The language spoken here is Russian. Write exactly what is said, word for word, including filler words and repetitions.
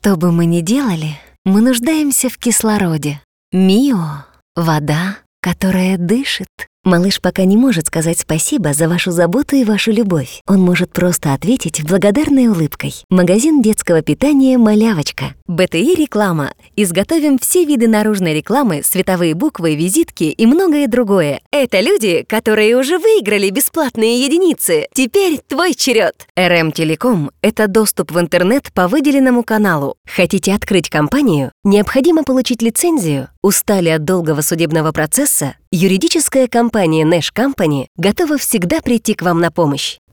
Что бы мы ни делали, мы нуждаемся в кислороде. Мио — вода, которая дышит. Малыш пока не может сказать спасибо за вашу заботу и вашу любовь. Он может просто ответить благодарной улыбкой. Магазин детского питания «Малявочка». БТИ реклама. Изготовим все виды наружной рекламы, световые буквы, визитки и многое другое. Это люди, которые уже выиграли бесплатные единицы. Теперь твой черед. РМ Телеком — это доступ в интернет по выделенному каналу. Хотите открыть компанию? Необходимо получить лицензию? Устали от долгого судебного процесса? Юридическая компания Nash Company готова всегда прийти к вам на помощь.